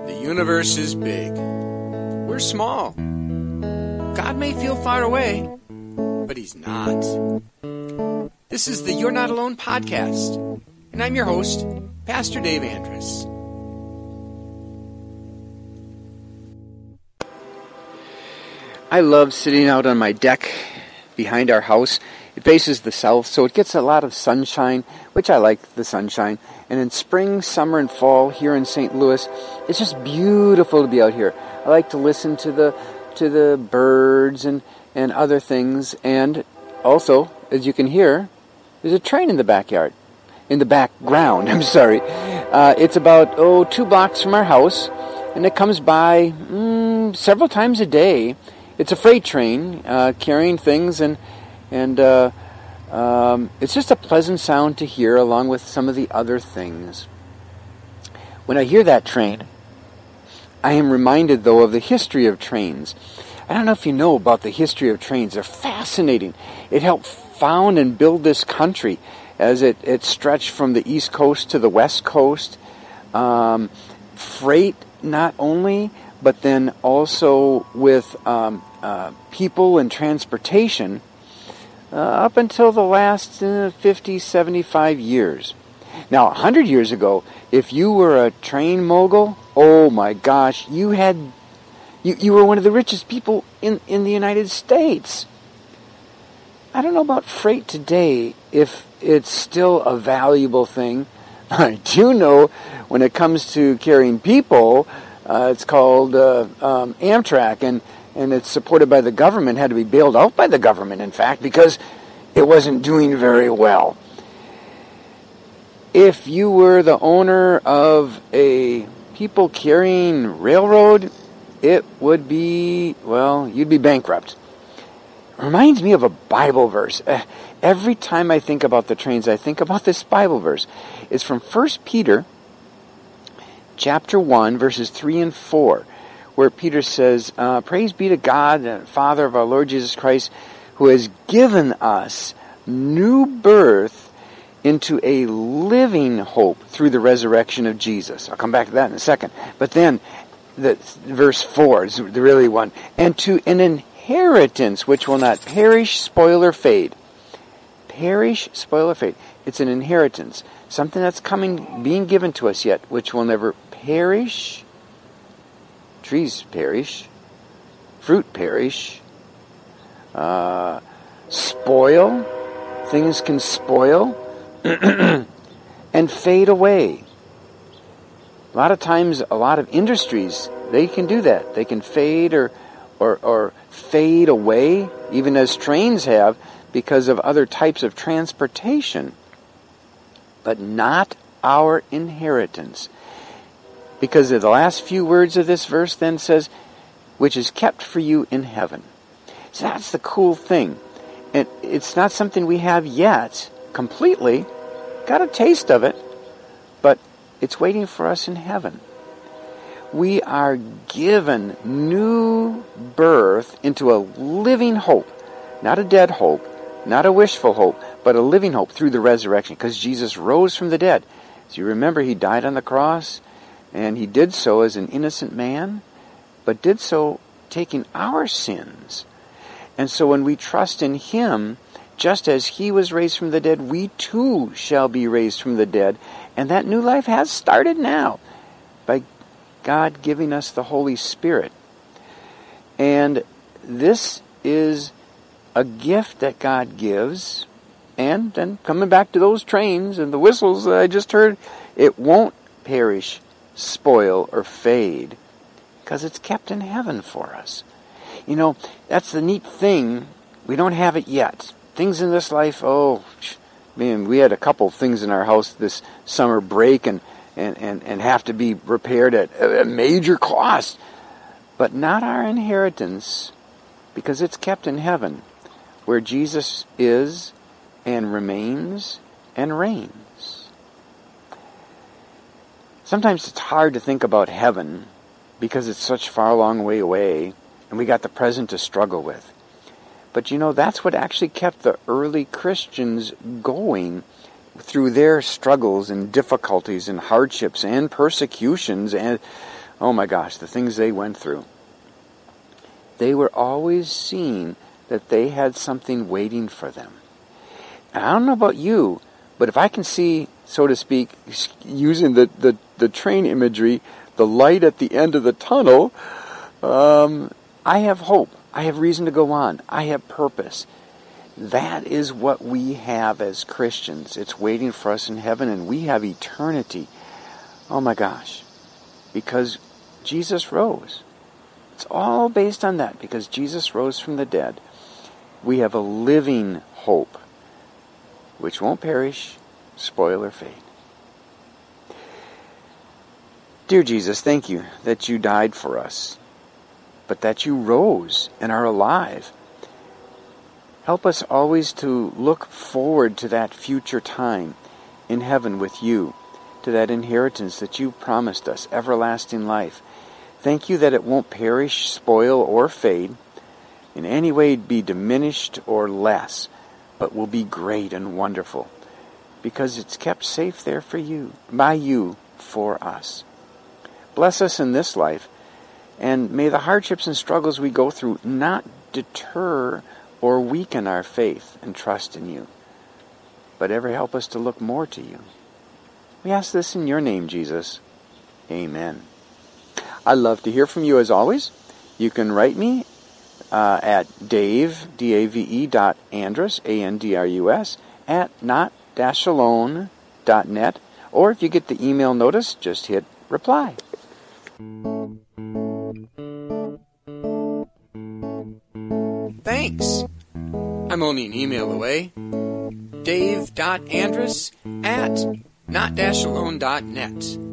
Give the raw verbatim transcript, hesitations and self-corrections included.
The universe is big. We're small. God may feel far away, but He's not. This is the You're Not Alone podcast, and I'm your host, Pastor Dave Andrus. I love sitting out on my deck behind our house. It faces the south, so it gets a lot of sunshine, which I like the sunshine. And in spring, summer, and fall here in Saint Louis, it's just beautiful to be out here. I like to listen to the to the birds and, and other things. And also, as you can hear, there's a train in the backyard. In the background, I'm sorry. Uh, it's about, oh, two blocks from our house, and it comes by mm, several times a day. It's a freight train uh, carrying things, and and uh, um, it's just a pleasant sound to hear, along with some of the other things. When I hear that train, I am reminded, though, of the history of trains. I don't know if you know about the history of trains. They're fascinating. It helped found and build this country as it, it stretched from the East Coast to the West Coast. Um, freight, not only, but then also with um, uh, people and transportation uh, up until the last uh, fifty, seventy-five years. Now, one hundred years ago, if you were a train mogul, oh my gosh, you had you, you were one of the richest people in, in the United States. I don't know about freight today, if it's still a valuable thing. I do know when it comes to carrying people, uh, it's called uh, um, Amtrak, and, and it's supported by the government, had to be bailed out by the government, in fact, because it wasn't doing very well. If you were the owner of a people carrying railroad, it would be, well, you'd be bankrupt. Reminds me of a Bible verse. Uh, every time I think about the trains, I think about this Bible verse. It's from First Peter chapter one, verses three and four, where Peter says, uh, Praise be to God, the Father of our Lord Jesus Christ, who has given us new birth into a living hope through the resurrection of Jesus. I'll come back to that in a second. But then, the, verse four is the really one. And to an inheritance which will not perish, spoil, or fade. Perish, spoil, or fade. It's an inheritance. Something that's coming, being given to us yet, which will never perish. Trees perish. Fruit perish. Uh, spoil. Things can spoil. And fade away. A lot of times, a lot of industries, they can do that. They can fade or Or, or fade away, even as trains have, because of other types of transportation. But not our inheritance. Because of the last few words of this verse then says, which is kept for you in heaven. So that's the cool thing. And it's not something we have yet, completely. Got a taste of it, but it's waiting for us in heaven. We are given new birth into a living hope. Not a dead hope, not a wishful hope, but a living hope through the resurrection. Because Jesus rose from the dead. As you remember, He died on the cross, and He did so as an innocent man, but did so taking our sins. And so when we trust in Him, just as He was raised from the dead, we too shall be raised from the dead. And that new life has started now by God giving us the Holy Spirit. And this is a gift that God gives. And then coming back to those trains and the whistles that I just heard, it won't perish, spoil, or fade, because it's kept in heaven for us. You know, that's the neat thing. We don't have it yet. Things in this life, oh, man, we had a couple things in our house this summer break and And, and, and have to be repaired at a major cost. But not our inheritance, because it's kept in heaven, where Jesus is and remains and reigns. Sometimes it's hard to think about heaven because it's such far long way away, and we got the present to struggle with. But you know, that's what actually kept the early Christians going through their struggles and difficulties and hardships and persecutions and Oh my gosh, the things they went through. They were always seeing that they had something waiting for them. And I don't know about you, but if I can see, so to speak, using the, the, the train imagery, the light at the end of the tunnel, um, I have hope. I have reason to go on. I have purpose. That is what we have as Christians. It's waiting for us in heaven, and we have eternity. Oh my gosh. Because Jesus rose. It's all based on that, because Jesus rose from the dead. We have a living hope, which won't perish, spoil, or fade. Dear Jesus, thank you that you died for us, but that you rose and are alive. Help us always to look forward to that future time in heaven with you, to that inheritance that you've promised us, everlasting life. Thank you that it won't perish, spoil, or fade, in any way be diminished or less, but will be great and wonderful, because it's kept safe there for you, by you, for us. Bless us in this life, and may the hardships and struggles we go through not deter or weaken our faith and trust in you, but ever help us to look more to you. We ask this in your name, Jesus. Amen. I'd love to hear from you as always. You can write me uh, at Dave, D A V E dot Andrus, A N D R U S, at not dash alone dot net, or if you get the email notice, just hit reply. Thanks. I'm only an email away. Dave dot Andrus at not dash alone dot net.